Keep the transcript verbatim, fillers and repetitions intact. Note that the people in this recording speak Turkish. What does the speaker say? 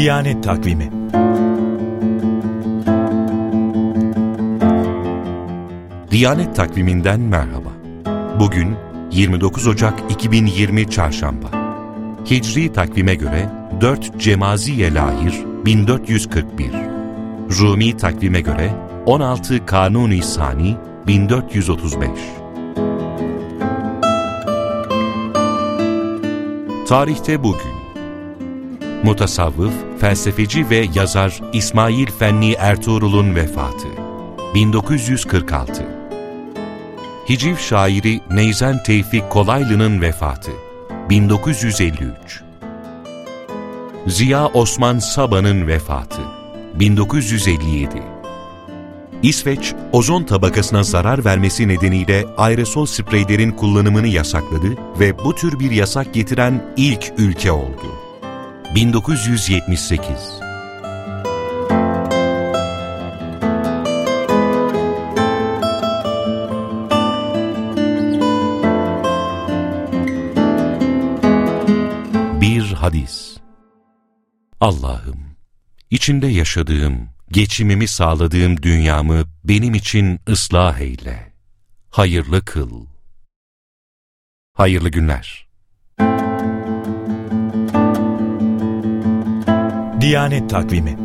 Diyanet Takvimi. Diyanet Takvimi'nden merhaba. Bugün yirmi dokuz Ocak iki bin yirmi Çarşamba. Hicri takvime göre dört Cemaziye Lahir bin dört yüz kırk bir. Rumi takvime göre on altı Kanuni Sani bin dört yüz otuz beş. Tarihte bugün mutasavvıf, felsefeci ve yazar İsmail Fenni Ertuğrul'un vefatı bin dokuz yüz kırk altı. Hiciv şairi Neyzen Tevfik Kolaylı'nın vefatı bin dokuz yüz elli üç. Ziya Osman Saba'nın vefatı bin dokuz yüz elli yedi. İsveç, ozon tabakasına zarar vermesi nedeniyle aerosol spreylerin kullanımını yasakladı ve bu tür bir yasak getiren ilk ülke oldu. bin dokuz yüz yetmiş sekiz. Bir hadis. Allah'ım, içinde yaşadığım, geçimimi sağladığım dünyamı benim için ıslah eyle. Hayırlı kıl. Hayırlı günler. Diyanet Takvimi.